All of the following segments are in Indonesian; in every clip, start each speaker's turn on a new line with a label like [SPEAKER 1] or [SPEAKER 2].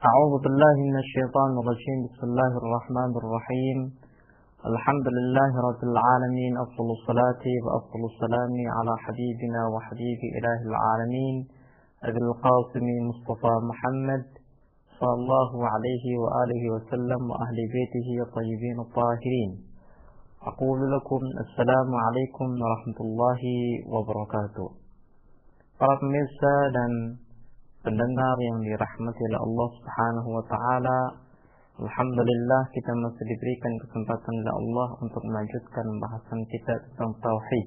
[SPEAKER 1] أعوذ بالله من الشيطان الرجيم. بسم الله الرحمن الرحيم. الحمد لله رب العالمين، أفضل الصلاة وأفضل السلام على حبيبنا وحبيب إله العالمين أبي القاسم مصطفى محمد صلى الله عليه وآله وسلم وأهل بيته الطيبين الطاهرين. أقول لكم السلام عليكم ورحمة الله وبركاته. Para pemirsa dan pendengar yang dirahmati oleh Allah Subhanahu wa taala, alhamdulillah kita masih diberikan kesempatan oleh Allah untuk melanjutkan pembahasan kita tentang tauhid.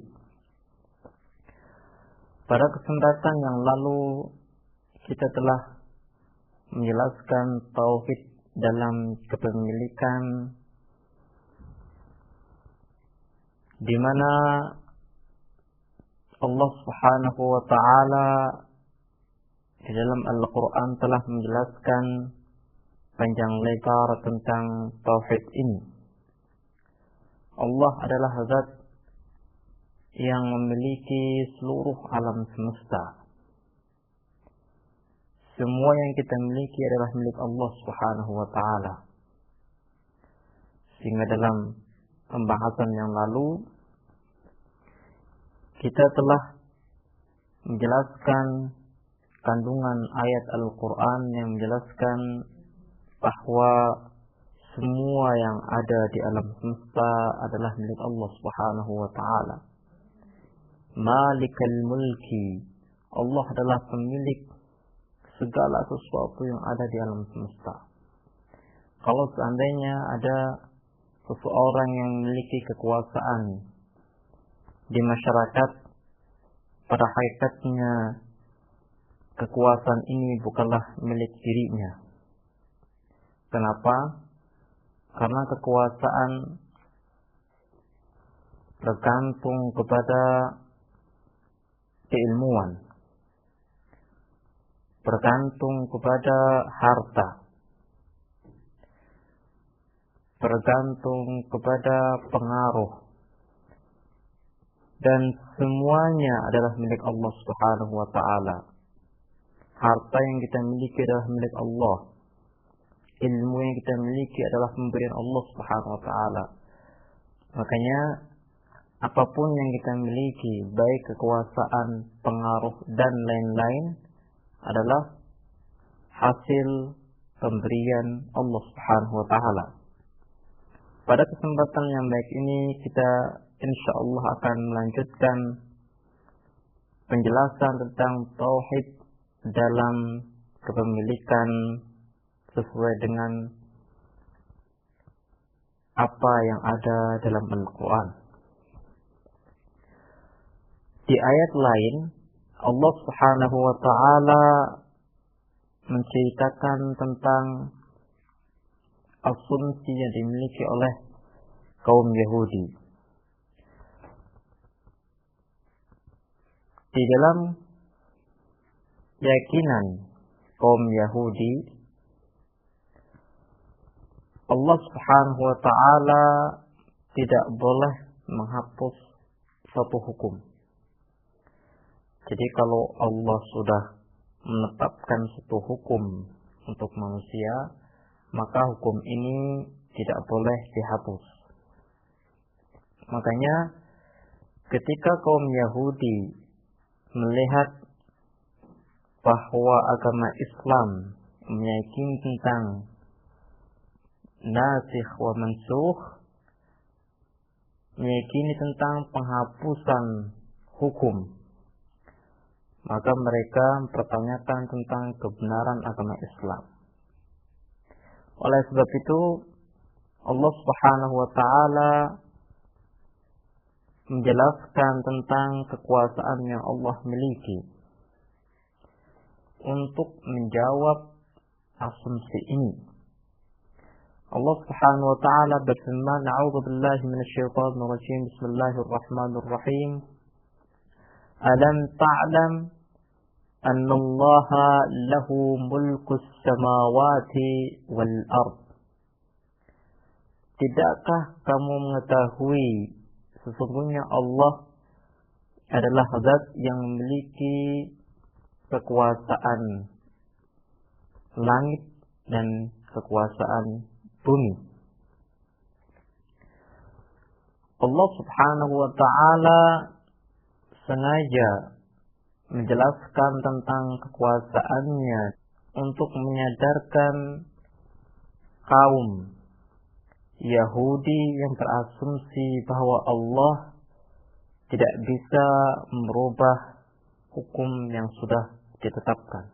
[SPEAKER 1] Pada kesempatan yang lalu kita telah menjelaskan tauhid dalam kepemilikan, di mana Allah Subhanahu wa taala di dalam Al-Quran telah menjelaskan panjang lebar tentang tauhid ini. Allah adalah zat yang memiliki seluruh alam semesta. Semua yang kita miliki adalah milik Allah Subhanahu wa taala. Sehingga dalam pembahasan yang lalu kita telah menjelaskan kandungan ayat Al-Quran yang menjelaskan bahwa semua yang ada di alam semesta adalah milik Allah Subhanahu wa taala. Malikal mulki, Allah adalah pemilik segala sesuatu yang ada di alam semesta. Kalau seandainya ada seseorang yang memiliki kekuasaan di masyarakat, pada hakikatnya kekuasaan ini bukanlah milik dirinya. Kenapa? Karena kekuasaan bergantung kepada keilmuan, bergantung kepada harta, bergantung kepada pengaruh, dan semuanya adalah milik Allah Subhanahu wa taala. Harta yang kita miliki adalah milik Allah. Ilmu yang kita miliki adalah pemberian Allah Subhanahu wa taala. Makanya apapun yang kita miliki, baik kekuasaan, pengaruh dan lain-lain, adalah hasil pemberian Allah Subhanahu wa taala. Pada kesempatan yang baik ini kita insyaallah akan melanjutkan penjelasan tentang tauhid dalam kepemilikan sesuai dengan apa yang ada dalam Al-Quran. Di ayat lain Allah Subhanahu wa taala menceritakan tentang asumsi yang dimiliki oleh kaum Yahudi. Di dalam keyakinan kaum Yahudi, Allah Subhanahu wa taala tidak boleh menghapus suatu hukum. Jadi kalau Allah sudah menetapkan suatu hukum untuk manusia, maka hukum ini tidak boleh dihapus. Makanya ketika kaum Yahudi melihat bahwa agama Islam meyakini tentang nasikh wa mansukh, meyakini tentang penghapusan hukum, maka mereka mempertanyakan tentang kebenaran agama Islam. Oleh sebab itu Allah Subhanahu wa taala menjelaskan tentang kekuasaan yang Allah miliki untuk menjawab asumsi ini. Allah Subhanahu wa taala berfirman, "A'udzu billahi minasyaitonir rajim. Bismillahirrahmanirrahim. Alam ta'lam anna Allah lahu mulkus samawati wal ard." Tidakkah kamu mengetahui sesungguhnya Allah adalah zat yang memiliki kekuasaan langit dan kekuasaan bumi. Allah Subhanahu wa ta'ala sengaja menjelaskan tentang kekuasaannya untuk menyadarkan kaum Yahudi yang berasumsi bahwa Allah tidak bisa merubah hukum yang sudah ditetapkan.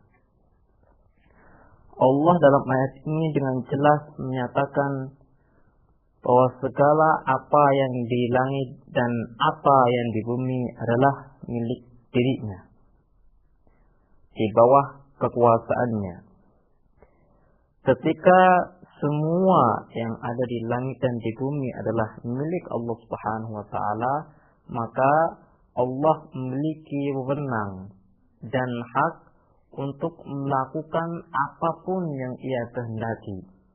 [SPEAKER 1] Allah dalam ayat ini dengan jelas menyatakan bahwa segala apa yang di langit dan apa yang di bumi adalah milik dirinya, di bawah kekuasaannya. Ketika semua yang ada di langit dan di bumi adalah milik Allah Subhanahu wa ta'ala, maka Allah memiliki wewenang dan hak untuk melakukan apapun yang Ia kehendaki.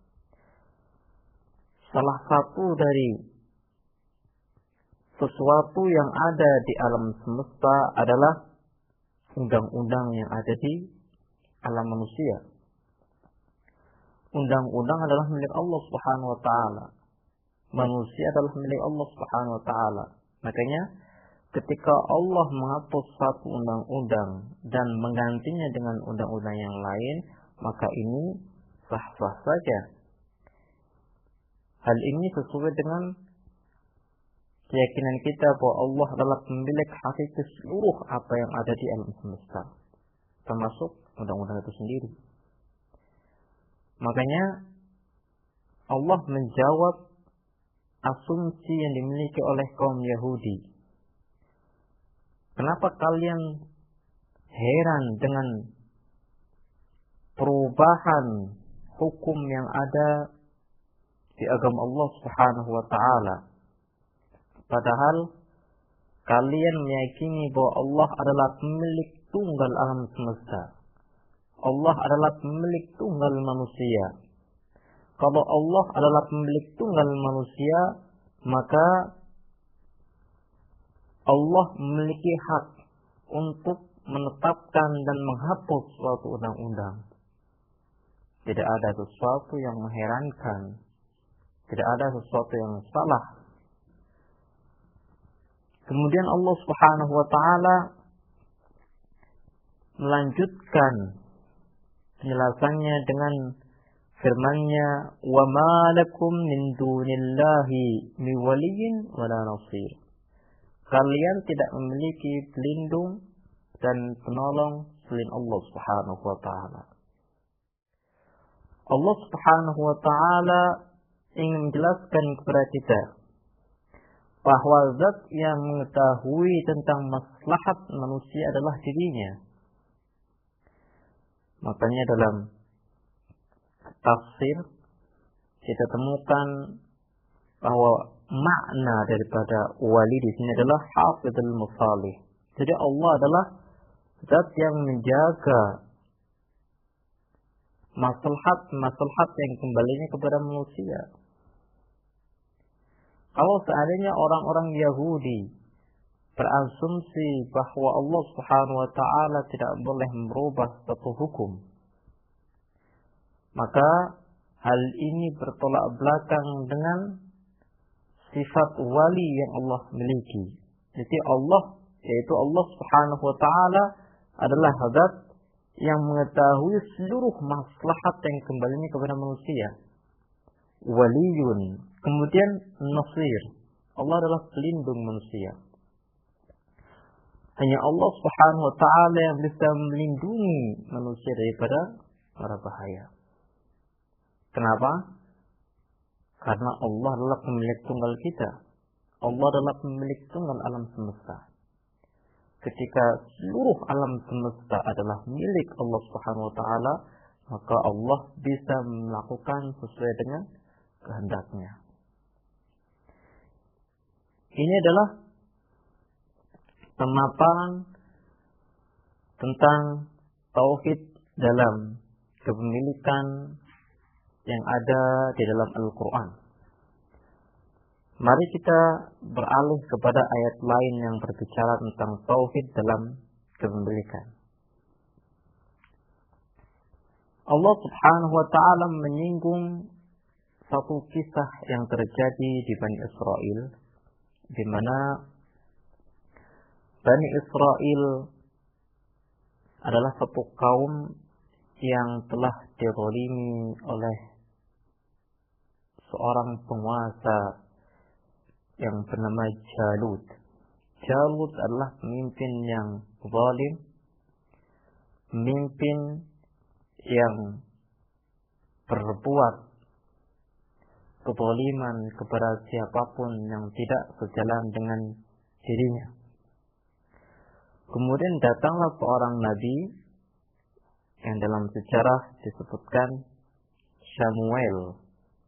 [SPEAKER 1] Salah satu dari sesuatu yang ada di alam semesta adalah undang-undang yang ada di alam manusia. Undang-undang adalah milik Allah Subhanahu wa ta'ala. Manusia adalah milik Allah Subhanahu wa ta'ala. Makanya ketika Allah menghapus satu undang-undang dan menggantinya dengan undang-undang yang lain, maka ini sah-sah saja. Hal ini sesuai dengan keyakinan kita bahwa Allah adalah pemilik hakiki seluruh apa yang ada di alam semesta, termasuk undang-undang itu sendiri. Makanya Allah menjawab asumsi yang dimiliki oleh kaum Yahudi. Kenapa kalian heran dengan perubahan hukum yang ada di agama Allah Subhanahu wa ta'ala? Padahal kalian meyakini bahwa Allah adalah pemilik tunggal alam semesta. Allah adalah pemilik tunggal manusia. Kalau Allah adalah pemilik tunggal manusia, maka Allah memiliki hak untuk menetapkan dan menghapus suatu undang-undang. Tidak ada sesuatu yang mengherankan, tidak ada sesuatu yang salah. Kemudian Allah Subhanahu wa ta'ala melanjutkan penjelasannya dengan firman-Nya, "Wa ma lakum min dunillahi min waliyyin wala nasir." Kalian tidak memiliki pelindung dan penolong selain Allah Subhanahu wa ta'ala. Allah Subhanahu wa ta'ala ingin menjelaskan kepada kita bahwa zat yang mengetahui tentang maslahat manusia adalah dirinya. Makanya dalam tafsir kita temukan bahwa makna daripada wali di sini adalah hafizul musalih. Jadi Allah adalah zat yang menjaga maslahat yang kembalinya kepada manusia. Kalau seandainya orang-orang Yahudi berasumsi bahwa Allah Subhanahu wa ta'ala tidak boleh merubah suatu hukum, maka hal ini bertolak belakang dengan sifat wali yang Allah miliki. Jadi Allah, yaitu Allah Subhanahu wa ta'ala adalah zat yang mengetahui seluruh maslahat yang kembalinya kepada manusia. Waliyun, kemudian nasir. Allah adalah pelindung manusia. Hanya Allah Subhanahu wa ta'ala yang bisa melindungi manusia daripada mara bahaya. Kenapa? Karena Allah adalah pemilik tunggal kita. Allah adalah pemilik tunggal alam semesta. Ketika seluruh alam semesta adalah milik Allah Subhanahu wa ta'ala, maka Allah bisa melakukan sesuai dengan kehendaknya. Ini adalah pemaparan tentang tauhid dalam kepemilikan yang ada di dalam Al-Quran. Mari kita beralih kepada ayat lain yang berbicara tentang tauhid dalam kepemilikan. Allah Subhanahu wa ta'ala menyinggung satu kisah yang terjadi di Bani Israel, di mana Bani Israel adalah satu kaum yang telah dizalimi oleh seorang penguasa yang bernama Jalut. Jalut adalah pemimpin yang zalim, pemimpin yang berbuat kezaliman kepada siapapun yang tidak sejalan dengan dirinya. Kemudian datanglah seorang nabi yang dalam sejarah disebutkan Samuel.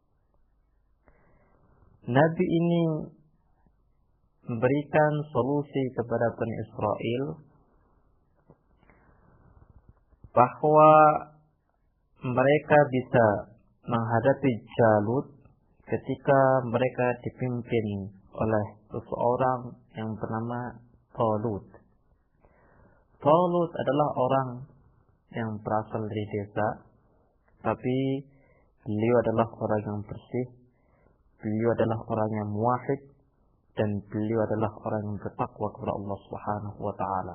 [SPEAKER 1] Nabi ini memberikan solusi kepada Bani Israel bahwa mereka bisa menghadapi Jalut ketika mereka dipimpin oleh seseorang yang bernama Talut. Talut adalah orang yang berasal dari desa, tapi beliau adalah orang yang bersih, beliau adalah orang yang muwahhid, dan beliau adalah orang yang bertakwa kepada Allah Subhanahu wa ta'ala.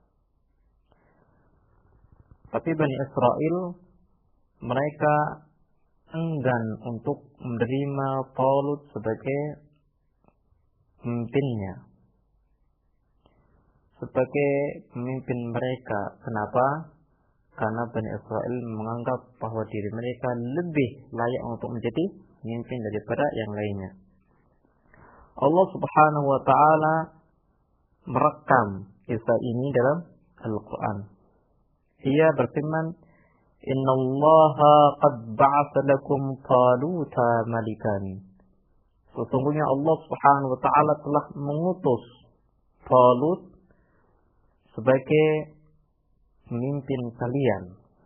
[SPEAKER 1] Tapi Bani Israel, mereka enggan untuk menerima Talut sebagai pemimpinnya, sebagai pemimpin mereka. Kenapa? Karena Bani Israel menganggap bahwa diri mereka lebih layak untuk menjadi pemimpin daripada yang lainnya. Allah Subhanahu wa ta'ala merekam kisah ini dalam Al-Quran. Ia berfirman, Innallaha qad ba'atha lakum Taluta malikan. Sesungguhnya Allah Subhanahu wa ta'ala telah mengutus Talut sebagai pemimpin kalian.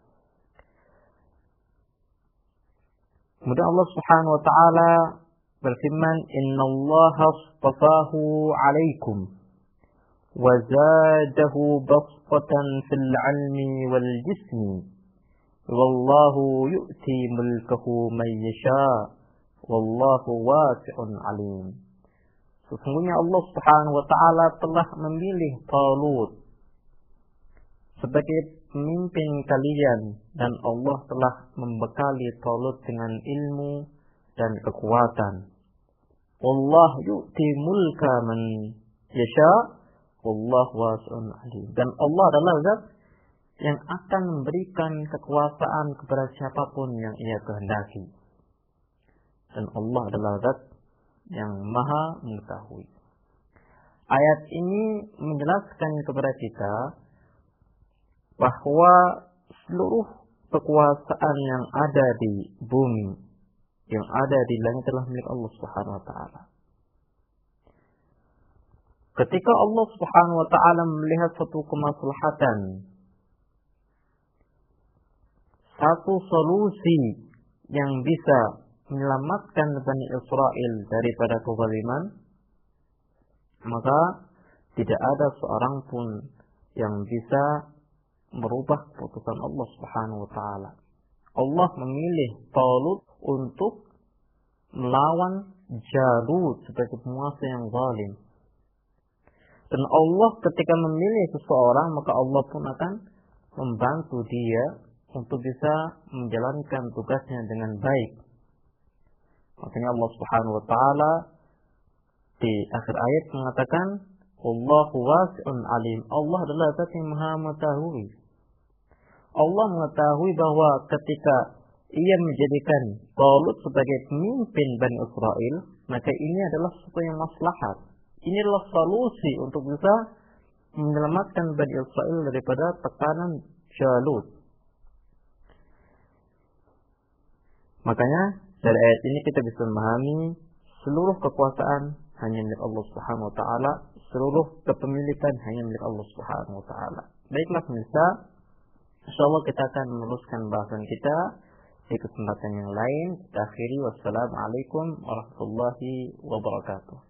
[SPEAKER 1] Kemudian Allah Subhanahu wa ta'ala berfirman, Innallaha astafahu 'alaikum wa zadahu bastatan fil 'ilmi wal jismi wallahu yu'ti mulkahu man yasha wallahu wasi'un 'alim. Sesungguhnya Allah Subhanahu wa ta'ala telah memilih Talut sebagai pemimpin kalian, dan Allah telah membekali Talut dengan ilmu dan kekuatan. Allah yu'ti mulka man yasha wallahu wasi'un 'alim. Dan Allah adalah zat yang akan memberikan kekuasaan kepada siapapun yang ia kehendaki. Dan Allah adalah zat yang maha mengetahui. Ayat ini menjelaskan kepada kita bahwa seluruh kekuasaan yang ada di bumi, yang ada di langit adalah milik Allah Subhanahu wa ta'ala. Ketika Allah Subhanahu wa ta'ala melihat satu kemaslahatan, satu solusi yang bisa menyelamatkan Bani Israel daripada kezaliman, maka tidak ada seorang pun yang bisa merubah keputusan Allah Subhanahu wa ta'ala. Allah memilih Talut untuk melawan Jalut sebagai penguasa yang zalim. Dan Allah ketika memilih seseorang, maka Allah pun akan membantu dia untuk bisa menjalankan tugasnya dengan baik. Makanya Allah Subhanahu wa ta'ala di akhir ayat mengatakan, Allahu wasi'un 'alim. Allah adalah zat yang maha mengetahui. Allah mengetahui bahwa ketika ia menjadikan Talut sebagai pemimpin Bani Israel, maka ini adalah sesuatu yang maslahat. Ini adalah solusi untuk bisa menyelamatkan Bani Israel daripada tekanan Jalut. Makanya dari ayat ini kita bisa memahami seluruh kekuasaan hanya milik Allah Subhanahu wa ta'ala, seluruh kepemilikan hanya milik Allah Subhanahu wa ta'ala. Baiklah pemirsa, insyaallah kita akan meneruskan bahasan kita di kesempatan yang lain. Kita akhiri, wassalamualaikum warahmatullahi wabarakatuh.